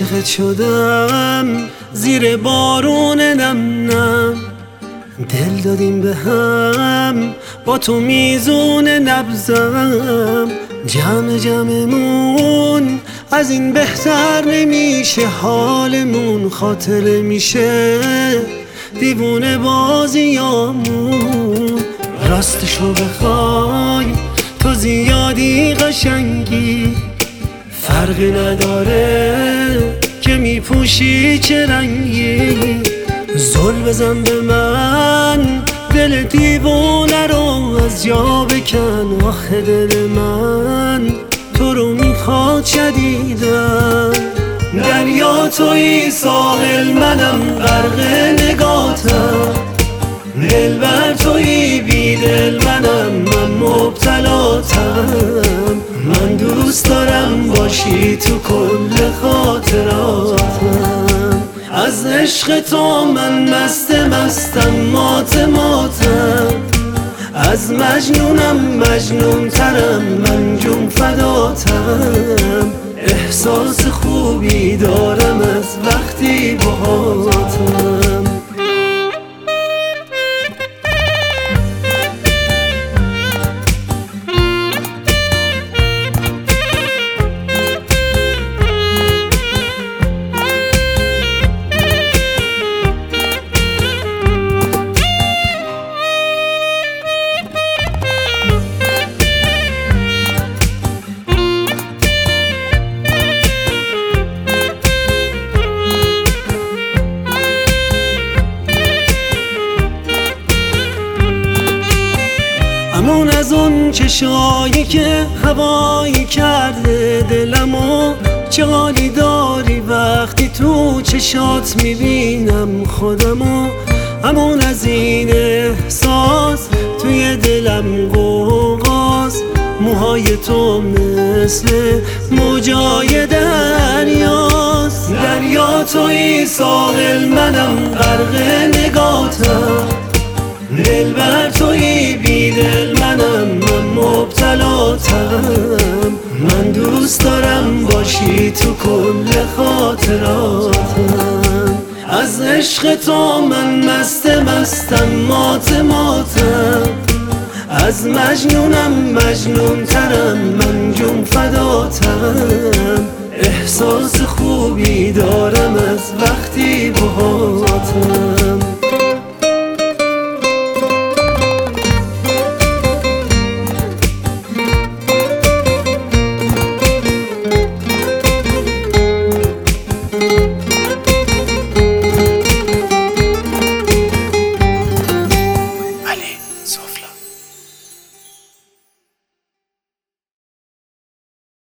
عاشقت شدم زیر بارون نم نم، دل دادیم به هم با تو میزون نبزم. جمع جمعمون از این بهتر نمیشه، حالمون خاطره میشه دیوونه بازیامون. راستشو بخوای تو زیادی قشنگی، فرقی نداره که میپوشی چه رنگی. زل بزن به من دل دیوونه رو از جا بکن، آخه دل من تو رو میخواد شدیدن. دریا توی ساحل منم غرق نگاتم، دلبر توی بیدل منم من مبتلاتم. من دوست دارم باشی تو کل خاطراتم، از عشق تو من مستم مات ماتم. از مجنونم مجنون ترم من جون فداتم. احساس خوبی دارم از وقتی باهاتم. همون از اون چشایی که هوایی کرده دلمو، چه حالی داری وقتی تو چشات میبینم خودمو. همون از این احساس توی دلم قوقاست، موهای تو مثل موجای دریاست. دریا توی ساحل منم غرق نگاتم، دلبر توی بیدل منم من مبتلاتم. من دوست دارم باشی تو کل خاطراتم، از عشق تو من مستم مات ماتم. از مجنونم مجنون ترم من جون فداتم. احساس خوبی دارم از وقتی باهاتم.